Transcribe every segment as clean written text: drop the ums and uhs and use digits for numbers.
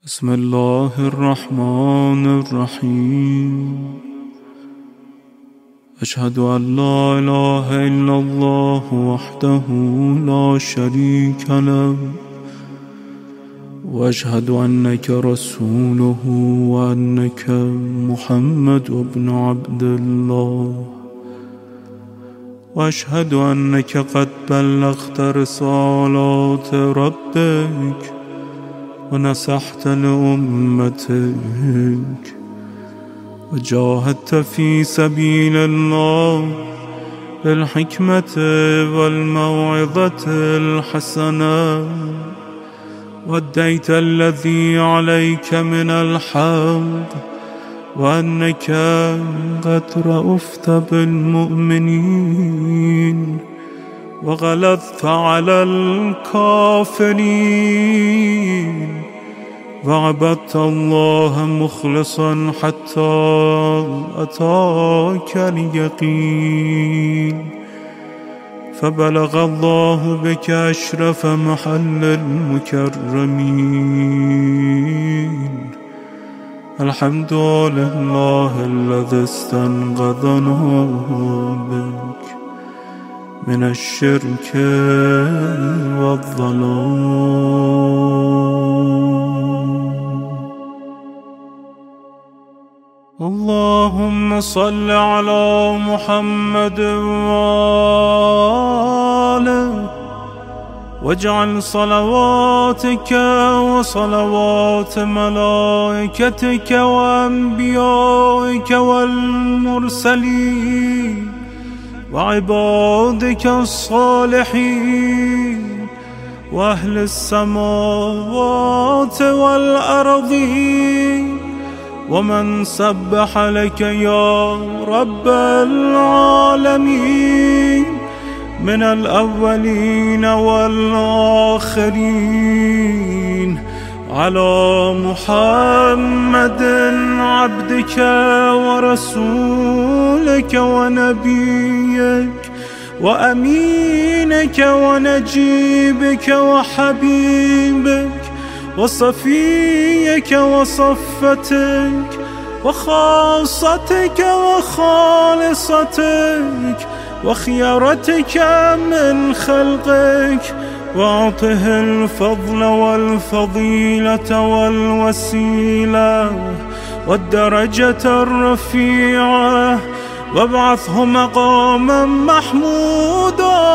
بسم الله الرحمن الرحيم. أشهد أن لا إله إلا الله وحده لا شريك له، وأشهد أنك رسوله وأنك محمد بن عبد الله، وأشهد أنك قد بلغت رسالات ربك ونصحت لأمتك وجاهدت في سبيل الله بالحكمة والموعظة الحسنة، وأديت الذي عليك من الحق، وأنك قد رأفت بالمؤمنين وغلظت على الكافرين، وعبدت الله مخلصا حتى أتاك اليقين، فبلغ الله بك أشرف محل المكرمين. الحمد لله الذي استنقذنا بك من الشرك والظلام. اللهم صل على محمد وآله، واجعل صلواتك وصلوات ملائكتك وأنبيائك والمرسلين وعبادك الصالحين وأهل السماوات والأرضين ومن سبح لك يا رب العالمين من الأولين والآخرين، على محمد عبدك ورسولك ونبيك وأمينك ونجيبك وحبيبك وصفيك وصفتك وخاصتك وخالصتك وخيرتك من خلقك، واعطه الفضل والفضيلة والوسيلة والدرجة الرفيعة، وابعثه مقاما محمودا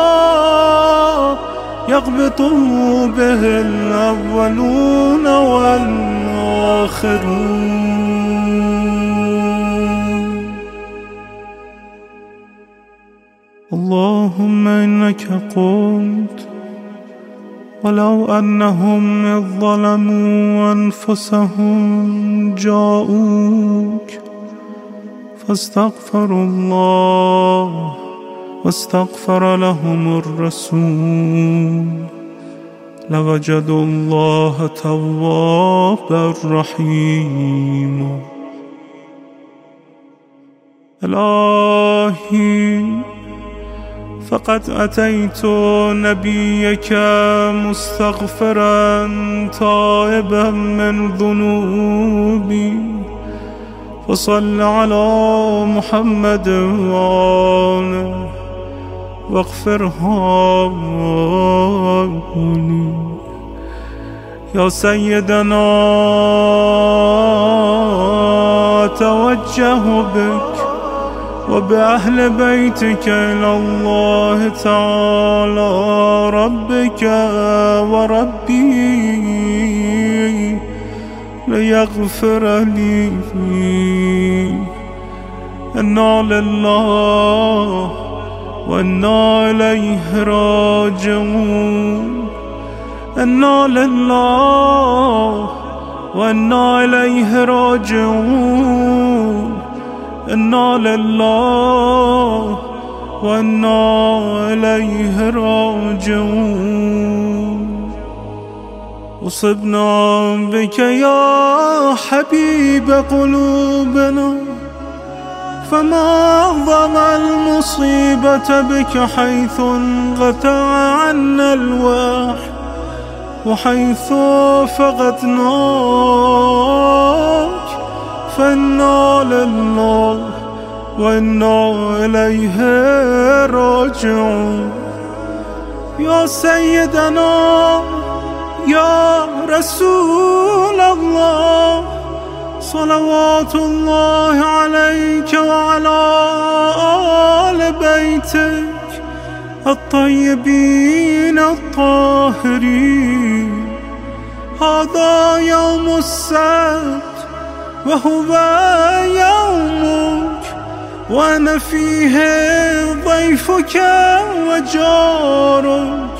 يغبطه به الأولون والآخرون. اللهم إنك قلت: ولو أنهم إذ ظلموا أنفسهم جاءوك فاستغفروا الله واستغفر لهم الرسول لوجدوا الله توابا رحيما. إلهي، فقد أتيت نبيك مستغفرا تائبا من ذنوبي، فصل على محمد وآله واغفرها لي. يا سيدنا، أتوجه بك وبأهل بيتك إلى الله تعالى ربك وربي ليغفر لي. إنا لله وإنا إليه راجعون. إنا لله وإنا إليه راجعون. إنا لله وإنا إليه راجعون. أصبنا بك يا حبيب قلوبنا، فما أعظم المصيبة بك حيث انقطع عنا الوحي وحيث فقدناك فإنا لله وإنا إليه راجعون. يا سيدنا يا رسول الله صلوات الله عليك وعلى آل بيتك الطيبين الطاهرين. هذا يوم السبت وهو يومك، وأنا فيه ضيفك وجارك،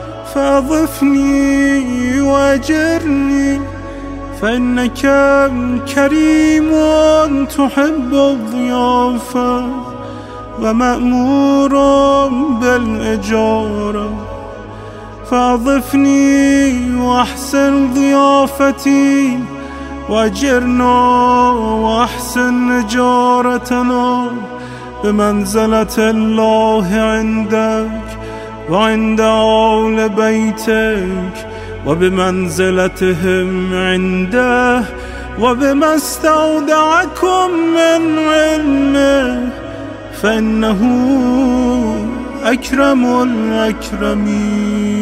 فأضفني وأجرني فإنك كريم تحب الضيافة ومأمور بالإجارة. فأضفني وأحسن ضيافتي وأجرنا وأحسن إجارتنا بمنزلة الله عندك وعند آل بيتك وبمنزلتهم عنده وبما استودعكم من علمه، فإنه أكرم الأكرمين.